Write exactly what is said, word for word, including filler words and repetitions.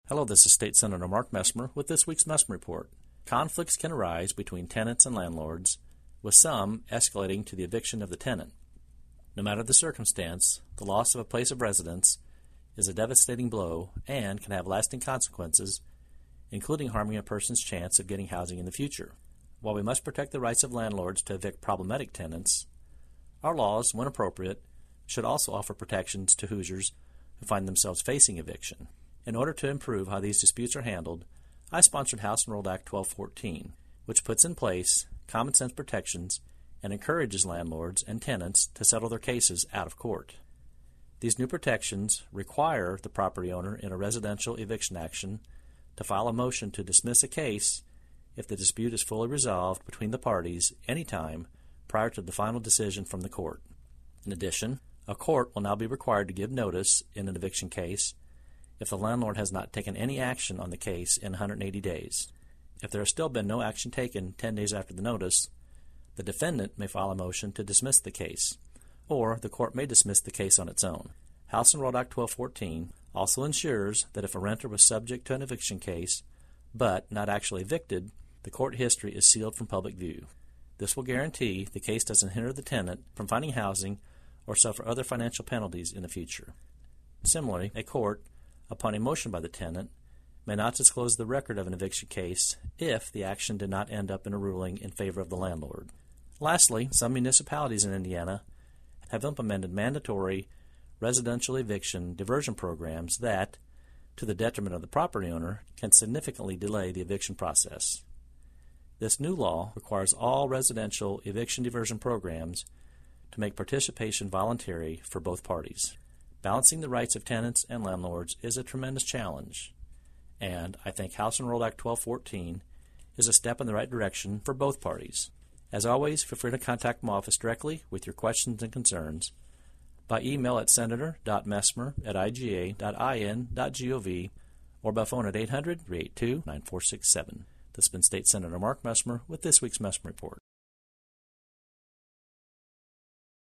Hello, this is State Senator Mark Messmer with this week's Messmer Report. Conflicts can arise between tenants and landlords, with some escalating to the eviction of the tenant. No matter the circumstance, the loss of a place of residence is a devastating blow and can have lasting consequences, including harming a person's chance of getting housing in the future. While we must protect the rights of landlords to evict problematic tenants, our laws, when appropriate, should also offer protections to Hoosiers who find themselves facing eviction. In order to improve how these disputes are handled, I sponsored House Enrolled Act twelve fourteen, which puts in place common sense protections and encourages landlords and tenants to settle their cases out of court. These new protections require the property owner in a residential eviction action to file a motion to dismiss a case if the dispute is fully resolved between the parties any time prior to the final decision from the court. In addition, a court will now be required to give notice in an eviction case if the landlord has not taken any action on the case in one hundred eighty days. If there has still been no action taken ten days after the notice, the defendant may file a motion to dismiss the case, or the court may dismiss the case on its own. House Enrolled Act twelve fourteen also ensures that if a renter was subject to an eviction case but not actually evicted, the court history is sealed from public view. This will guarantee the case doesn't hinder the tenant from finding housing or suffer other financial penalties in the future. Similarly, a court, upon a motion by the tenant, may not disclose the record of an eviction case if the action did not end up in a ruling in favor of the landlord. Lastly, some municipalities in Indiana have implemented mandatory residential eviction diversion programs that, to the detriment of the property owner, can significantly delay the eviction process. This new law requires all residential eviction diversion programs to make participation voluntary for both parties. Balancing the rights of tenants and landlords is a tremendous challenge, and I think House Enrolled Act twelve fourteen is a step in the right direction for both parties. As always, feel free to contact my office directly with your questions and concerns by email at senator dot messmer at i g a dot i n dot gov or by phone at eight hundred, three eight two, nine four six seven. This has been State Senator Mark Messmer with this week's Messmer Report.